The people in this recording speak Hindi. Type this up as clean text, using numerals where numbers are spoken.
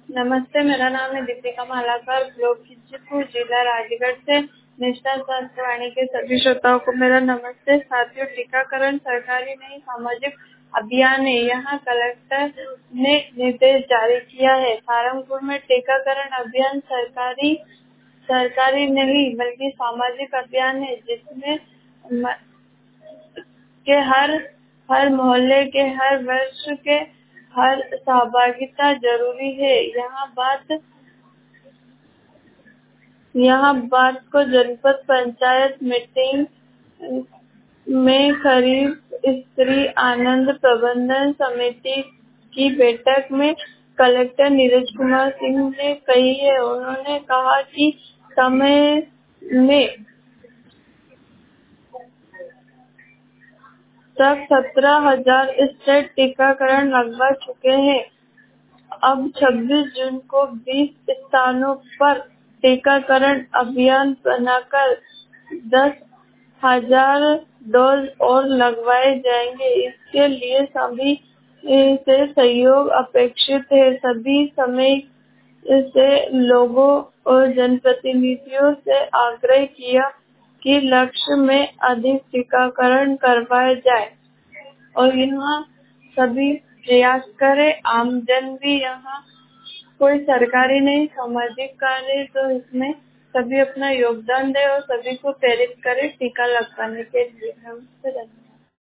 नमस्ते, मेरा नाम है दीपिका मालाकर, ब्लॉक खिजीपुर, जिला राजगढ़ से। नेशनल स्वास्थ्यवाणी के सभी श्रोताओं को मेरा नमस्ते। साथियों, टीकाकरण सरकारी नहीं सामाजिक अभियान है। यहाँ कलेक्टर ने निर्देश जारी किया है। सहारनपुर में टीकाकरण अभियान सरकारी नहीं बल्कि सामाजिक अभियान है, जिसमें के हर मोहल्ले के हर वर्ष के हर सहभागिता जरूरी है। यहाँ बात को जनपद पंचायत मीटिंग में खरीफ स्त्री आनंद प्रबंधन समिति की बैठक में कलेक्टर नीरज कुमार सिंह ने कही है। उन्होंने कहा कि समय में तक 17,000 स्टेट टीकाकरण लगवा चुके हैं। अब 26 जून को 20 स्थानों पर टीकाकरण अभियान बनाकर 10,000 डोज और लगवाए जाएंगे। इसके लिए सभी से सहयोग अपेक्षित है। सभी समय से लोगों और जनप्रतिनिधियों से आग्रह किया कि लक्ष्य में अधिक टीकाकरण करवाया जाए और यहाँ सभी प्रयास करें। आमजन भी यहाँ कोई सरकारी नहीं सामाजिक कार्य, तो इसमें सभी अपना योगदान दे और सभी को प्रेरित करें टीका लगवाने के लिए। नमस्ते।